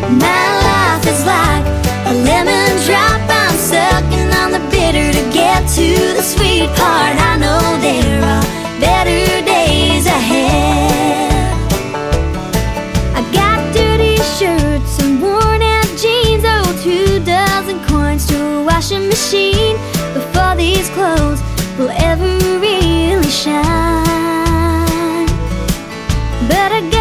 My life is like a lemon drop. I'm sucking on the bitter to get to the sweet part. I know there are better days ahead. I got dirty shirts and worn out jeans. Oh, 2 dozen coins to a washing machine before these clothes will ever really shine. But I